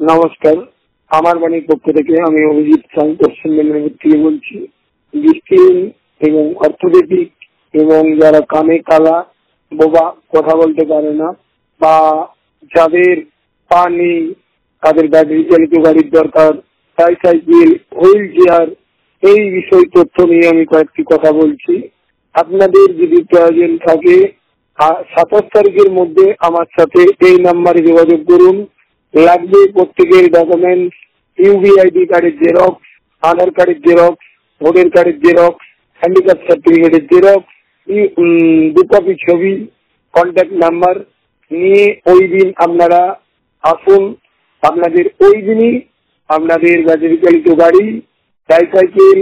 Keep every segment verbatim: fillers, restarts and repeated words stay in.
নমস্কার, আমার বাড়ির পক্ষ থেকে আমি অভিজিৎ সাং পশ্চিম মেদিনীপুর থেকে বলছি। দৃষ্টিহীন এবং অর্থোপেডিক এবং যারা কানে কালা, বোবা, কথা বলতে পারে না, বা যাদের পা নেই, তাদের ব্যাটারি চালিত গাড়ির দরকার, ট্রাইসাইকেল, হুইল চেয়ার, এই বিষয় তথ্য নিয়ে আমি কয়েকটি কথা বলছি। আপনাদের যদি প্রয়োজন থাকে সাতাশ তারিখের মধ্যে আমার সাথে এই নাম্বারে যোগাযোগ করুন। লাগবে প্রত্যেকের ডকুমেন্টস, ইউবিআইডি কার্ডের জেরক্স, আধার কার্ডের জেরক্স, ভোটার কার্ডের জেরক্স, হ্যান্ডিক্যাপ সার্টিফিকেটের জেরক্স, দু কপি ছবি, কন্ট্যাক্ট নাম্বার নিয়ে ওই দিন আপনারা আসুন। আপনাদের ওই দিনই আপনাদের ব্যাটারি চালিত গাড়ি, ট্রাইসাইকেল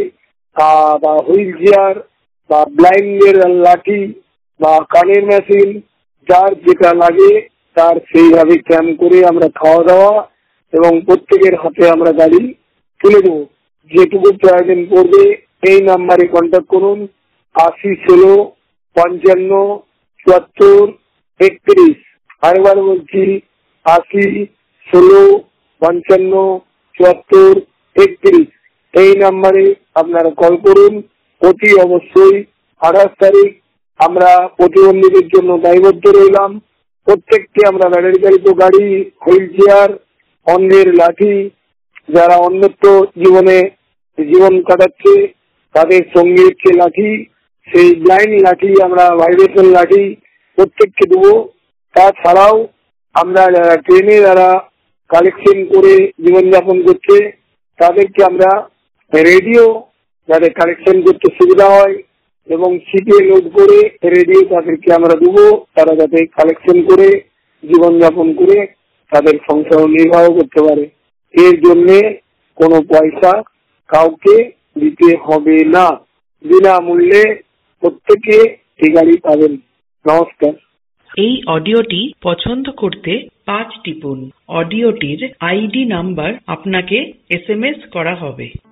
বা হুইল চেয়ার বা ব্লাইন্ডের লাঠি বা কানের মেশিন, যার যেটা লাগে তার সেইভাবে ক্যাম্প করে আমরা খাওয়া দাওয়া এবং প্রত্যেকের হাতে আমরা গাড়ি তুলে দেবো। যেটুকু প্রয়োজন পড়বে এই নাম্বারে কন্ট্যাক্ট করুন। আশি ষোলো পঞ্চান্ন চুয়াত্তর একত্রিশ। আরেকবার বলছি, আশি ষোলো পঞ্চান্ন চুয়াত্তর একত্রিশ। এই নাম্বারে আপনারা কল করুন। অতি অবশ্যই আঠাশ তারিখ আমরা প্রতিবন্ধীদের জন্য দায়বদ্ধ রইলাম। প্রত্যেককে আমরা ব্যাটারি চালিত গাড়ি, হুইল চেয়ার, অন্ধের লাঠি, যারা অন্যত্র জীবনে জীবন কাটাচ্ছে তাদের সঙ্গে হচ্ছে লাঠি, সেই ব্লাইন্ড লাঠি, আমরা ভাইব্রেশন লাঠি প্রত্যেককে দেবো। তাছাড়াও আমরা যারা ট্রেনে যারা কালেকশন করে জীবনযাপন করছে তাদেরকে আমরা রেডিও যাদের কালেকশন করতে সুবিধা হয় এবং সিটে লোড করে রেডিও তাদেরকে আমরা দেবো, তারা যাতে কালেকশন করে জীবনযাপন করে তাদের সংসার নির্বাহ করতে পারে। এর জন্যে কোনো পয়সা কাউকে দিতে হবে না, বিনামূল্যে প্রত্যেকে এই গাড়ি পাবেন। নমস্কার। এই অডিওটি পছন্দ করতে পাঁচ টিপুন। অডিওটির আইডি নাম্বার আপনাকে এস এম এস করা হবে।